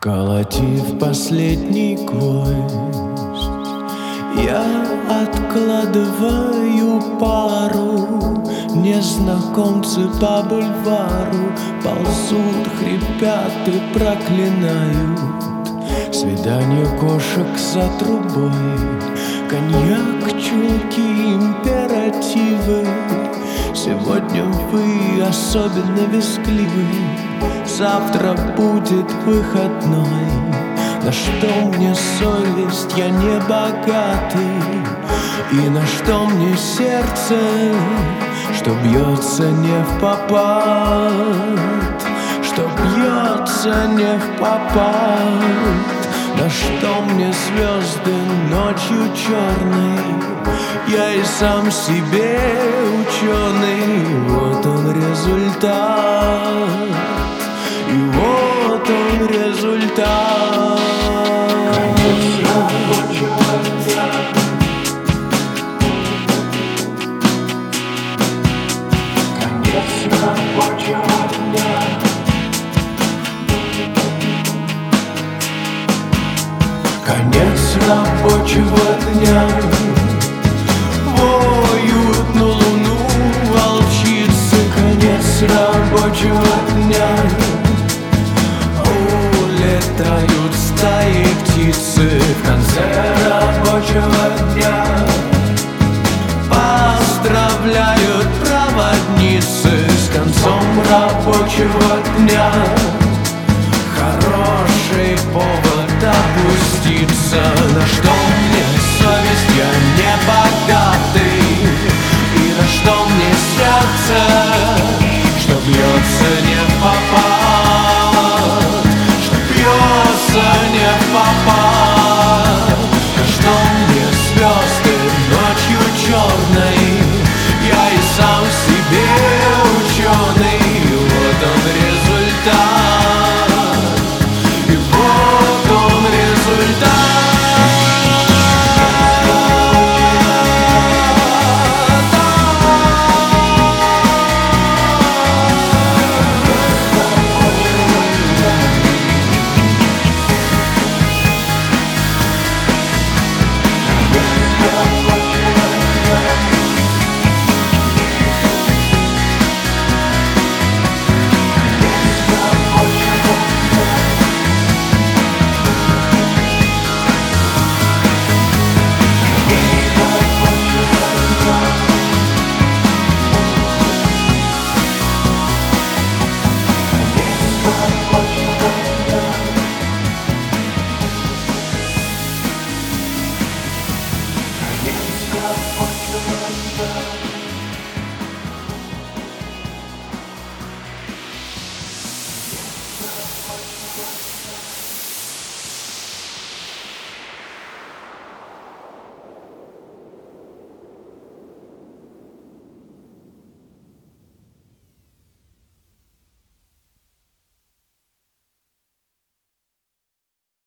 Вколотив последний гвоздь, я откладываю пару. Незнакомцы по бульвару ползут, хрипят и проклинают свидание кошек за трубой. Коньяк, чулки, императивы. Сегодня вы особенно вискливы. Завтра будет выходной. На что мне совесть, я не богатый. И на что мне сердце, что бьется не впопад, что бьется не впопад. На что мне звезды ночью черной? Я и сам себе ученый. Вот он результат, и вот он результат. Конец рабочего дня. Воют на луну волчицы. Конец рабочего дня. Улетают стаи птицы. В конце рабочего дня поздравляют проводницы с концом рабочего дня. Хороший повод опуститься. На что